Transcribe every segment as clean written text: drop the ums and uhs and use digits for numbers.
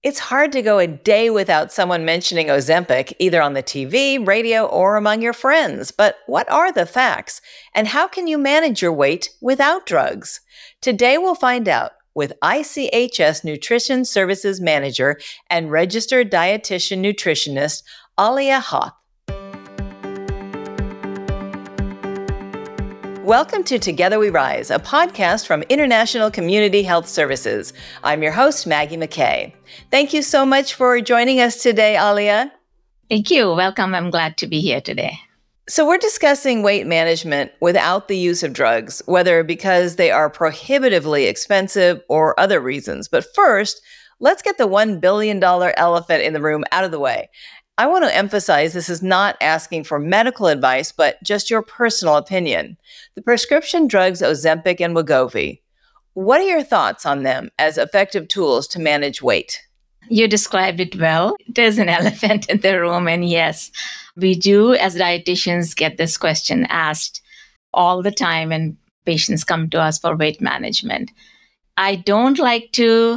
It's hard to go a day without someone mentioning Ozempic, either on the TV, radio, or among your friends. But what are the facts? And how can you manage your weight without drugs? Today we'll find out with ICHS Nutrition Services Manager and Registered Dietitian Nutritionist, Alia Hoth. Welcome to Together We Rise, a podcast from International Community Health Services. I'm your host, Maggie McKay. Thank you so much for joining us today, Alia. Thank you. Welcome. I'm glad to be here today. So we're discussing weight management without the use of drugs, whether because they are prohibitively expensive or other reasons. But first, let's get the $1 billion elephant in the room out of the way. I want to emphasize this is not asking for medical advice, but just your personal opinion. The prescription drugs Ozempic and Wegovy, what are your thoughts on them as effective tools to manage weight? You described it well. There's an elephant in the room. And yes, we do, as dietitians, get this question asked all the time when patients come to us for weight management. I don't like to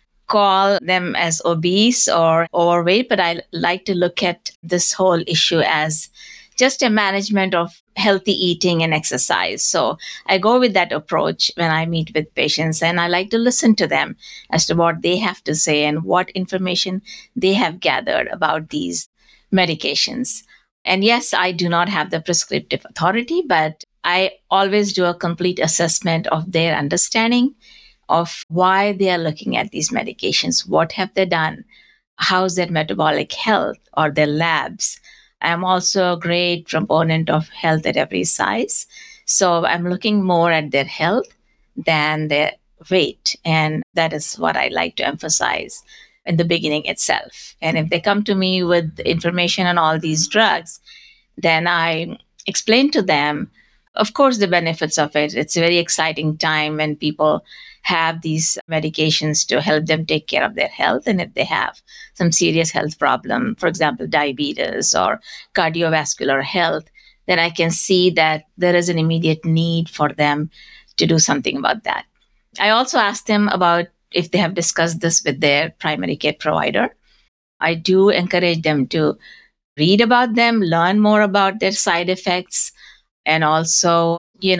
call them as obese or overweight, but I like to look at this whole issue as just a management of healthy eating and exercise. So I go with that approach when I meet with patients, and I like to listen to them as to what they have to say and what information they have gathered about these medications. And yes, I do not have the prescriptive authority, but I always do a complete assessment of their understanding of why they are looking at these medications. What have they done? How's their metabolic health or their labs? I'm also a great proponent of health at every size. So I'm looking more at their health than their weight. And that is what I like to emphasize in the beginning itself. And if they come to me with information on all these drugs, then I explain to them, of course, the benefits of it. It's a very exciting time when people have these medications to help them take care of their health. And if they have some serious health problem, for example, diabetes or cardiovascular health, then I can see that there is an immediate need for them to do something about that. I also ask them about if they have discussed this with their primary care provider. I do encourage them to read about them, learn more about their side effects, and also,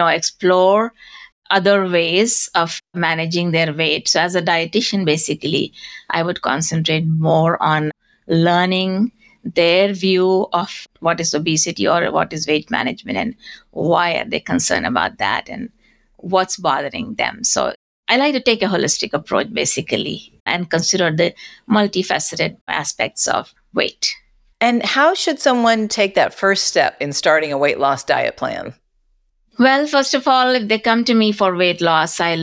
explore other ways of managing their weight. So as a dietitian, basically, I would concentrate more on learning their view of what is obesity or what is weight management and why are they concerned about that and what's bothering them. So I like to take a holistic approach, basically, and consider the multifaceted aspects of weight. And how should someone take that first step in starting a weight loss diet plan? Well, first of all, if they come to me for weight loss, I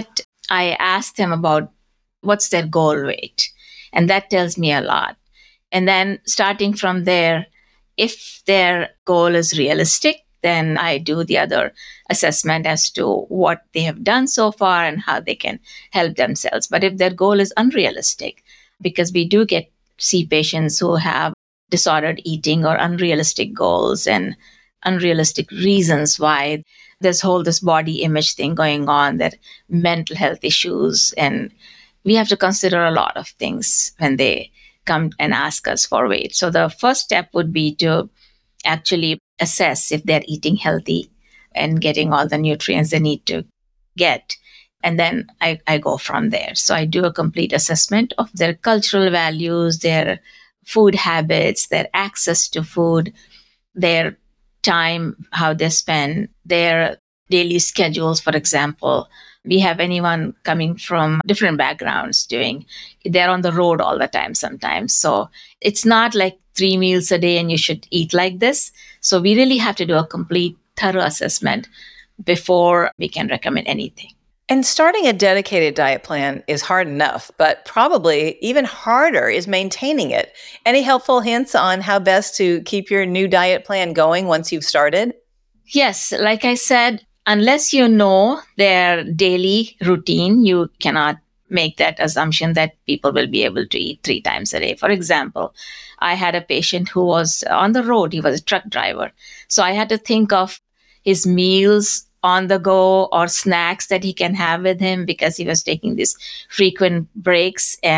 ask them about what's their goal weight. And that tells me a lot. And then starting from there, if their goal is realistic, then I do the other assessment as to what they have done so far and how they can help themselves. But if their goal is unrealistic, because we do see patients who have disordered eating or unrealistic goals and unrealistic reasons why this body image thing going on, that mental health issues. And we have to consider a lot of things when they come and ask us for weight. So the first step would be to actually assess if they're eating healthy and getting all the nutrients they need to get. And then I go from there. So I do a complete assessment of their cultural values, their food habits, their access to food, their time, how they spend, their daily schedules. For example, we have anyone coming from different backgrounds they're on the road all the time sometimes. So it's not like 3 meals a day and you should eat like this. So we really have to do a complete thorough assessment before we can recommend anything. And starting a dedicated diet plan is hard enough, but probably even harder is maintaining it. Any helpful hints on how best to keep your new diet plan going once you've started? Yes, like I said, unless you know their daily routine, you cannot make that assumption that people will be able to eat 3 times a day. For example, I had a patient who was on the road. He was a truck driver. So I had to think of his meals on the go or snacks that he can have with him because he was taking these frequent breaks. And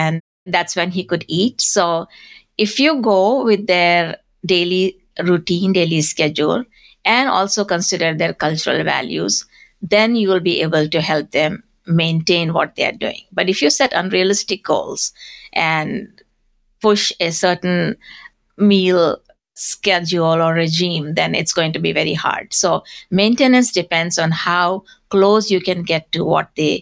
that's when he could eat. So if you go with their daily routine, daily schedule, and also consider their cultural values, then you will be able to help them maintain what they are doing. But if you set unrealistic goals and push a certain meal schedule or regime, then it's going to be very hard. So maintenance depends on how close you can get to what they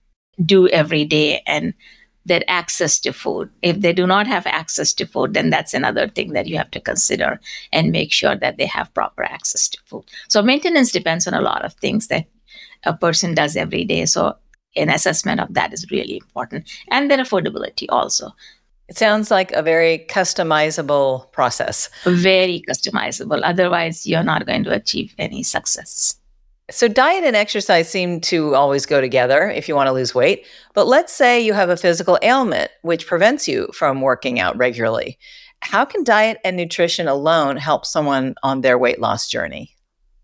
do every day and their access to food. If they do not have access to food, then that's another thing that you have to consider and make sure that they have proper access to food. So maintenance depends on a lot of things that a person does every day. So an assessment of that is really important, and their affordability also. It sounds like a very customizable process. Very customizable. Otherwise, you're not going to achieve any success. So diet and exercise seem to always go together if you want to lose weight. But let's say you have a physical ailment which prevents you from working out regularly. How can diet and nutrition alone help someone on their weight loss journey?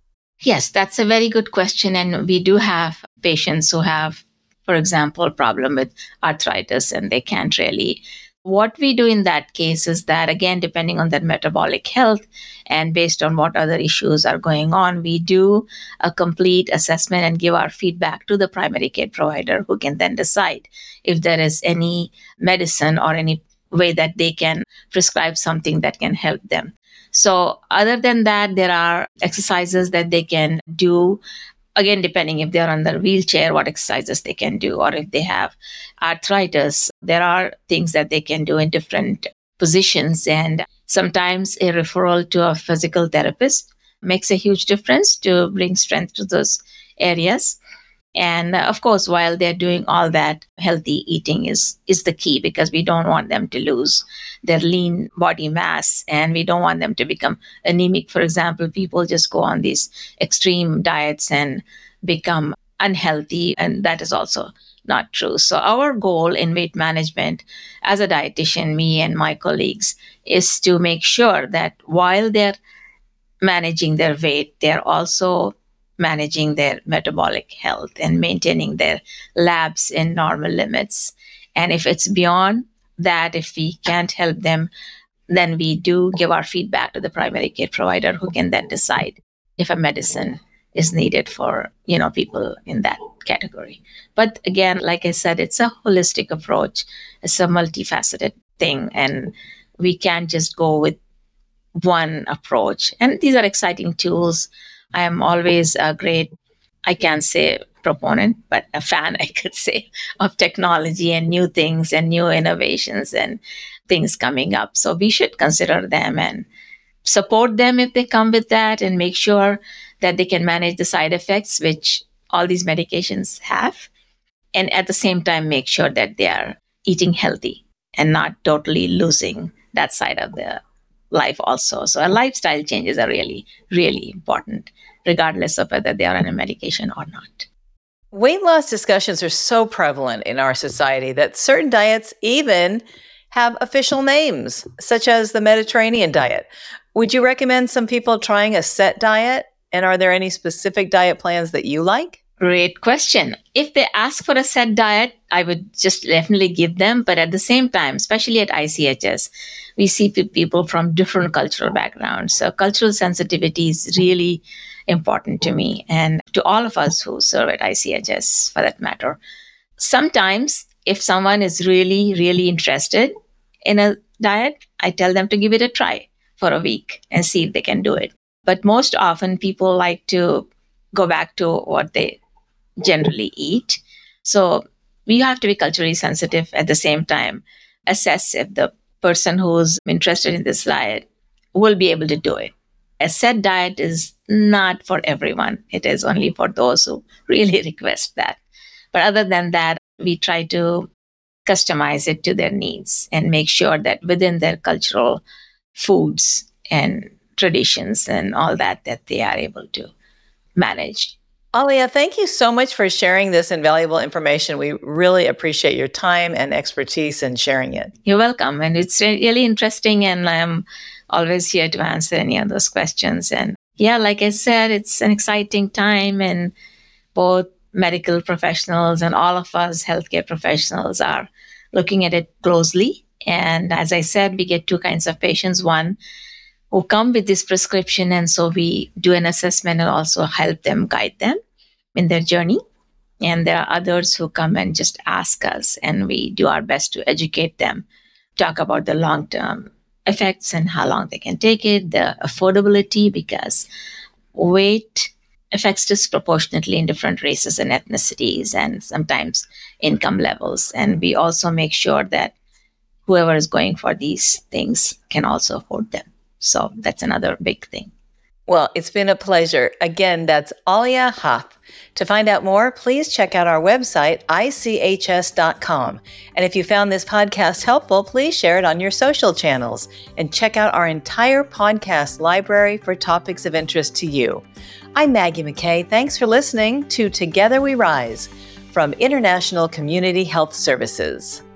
Yes, that's a very good question. And we do have patients who have, for example, a problem with arthritis and they can't really. What we do in that case is that, again, depending on their metabolic health and based on what other issues are going on, we do a complete assessment and give our feedback to the primary care provider, who can then decide if there is any medicine or any way that they can prescribe something that can help them. So other than that, there are exercises that they can do. Again, depending if they're on the wheelchair, what exercises they can do, or if they have arthritis, there are things that they can do in different positions. And sometimes a referral to a physical therapist makes a huge difference to bring strength to those areas. And of course, while they're doing all that, healthy eating is the key, because we don't want them to lose their lean body mass and we don't want them to become anemic. For example, people just go on these extreme diets and become unhealthy, and that is also not true. So our goal in weight management as a dietitian, me and my colleagues, is to make sure that while they're managing their weight, they're also managing their metabolic health and maintaining their labs in normal limits. And if it's beyond that, if we can't help them, then we do give our feedback to the primary care provider, who can then decide if a medicine is needed for, people in that category. But again, like I said, it's a holistic approach. It's a multifaceted thing, and we can't just go with one approach. And these are exciting tools. I am always a great, I can't say proponent, but a fan, I could say, of technology and new things and new innovations and things coming up. So we should consider them and support them if they come with that, and make sure that they can manage the side effects which all these medications have. And at the same time, make sure that they are eating healthy and not totally losing that side of their life also. So our lifestyle changes are really, really important, regardless of whether they are on a medication or not. Weight loss discussions are so prevalent in our society that certain diets even have official names, such as the Mediterranean diet. Would you recommend some people trying a set diet? And are there any specific diet plans that you like? Great question. If they ask for a set diet, I would just definitely give them. But at the same time, especially at ICHS, we see people from different cultural backgrounds. So cultural sensitivity is really important to me and to all of us who serve at ICHS, for that matter. Sometimes, if someone is really, really interested in a diet, I tell them to give it a try for a week and see if they can do it. But most often, people like to go back to what they generally eat. So we have to be culturally sensitive at the same time, assess if the person who's interested in this diet will be able to do it. A set diet is not for everyone. It is only for those who really request that. But other than that, we try to customize it to their needs and make sure that within their cultural foods and traditions and all that they are able to manage. Alia, thank you so much for sharing this invaluable information. We really appreciate your time and expertise in sharing it. You're welcome. And it's really interesting, and I'm always here to answer any of those questions. And yeah, like I said, it's an exciting time, and both medical professionals and all of us healthcare professionals are looking at it closely. And as I said, we get two kinds of patients. One who come with this prescription, and so we do an assessment and also help them, guide them in their journey. And there are others who come and just ask us, and we do our best to educate them, talk about the long-term effects and how long they can take it, the affordability, because weight affects disproportionately in different races and ethnicities and sometimes income levels. And we also make sure that whoever is going for these things can also afford them. So that's another big thing. Well, it's been a pleasure. Again, that's Alia Hoff. To find out more, please check out our website, ICHS.com. And if you found this podcast helpful, please share it on your social channels and check out our entire podcast library for topics of interest to you. I'm Maggie McKay. Thanks for listening to Together We Rise from International Community Health Services.